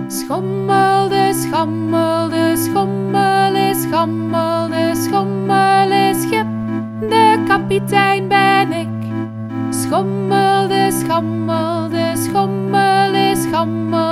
Schommel, de schommel, de schommel is schommel, de schommel is schip. De kapitein ben ik. Schommel, de schommel, de schommel is schommel.